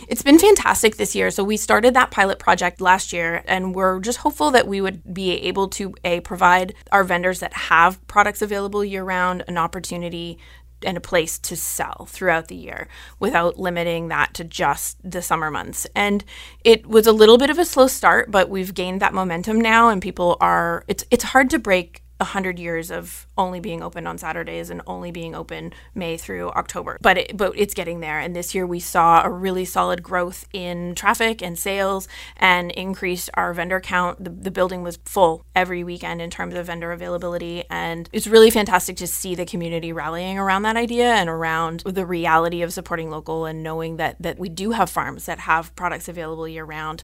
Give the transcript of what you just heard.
It's been fantastic this year. So we started that pilot project last year, and we're just hopeful that we would be able to provide our vendors that have products available year round an opportunity and a place to sell throughout the year without limiting that to just the summer months. And it was a little bit of a slow start, but we've gained that momentum now, and people are, it's hard to break 100 years of only being open on Saturdays and only being open May through October. But it's getting there. And this year we saw a really solid growth in traffic and sales and increased our vendor count. The building was full every weekend in terms of vendor availability. And it's really fantastic to see the community rallying around that idea and around the reality of supporting local and knowing that we do have farms that have products available year round.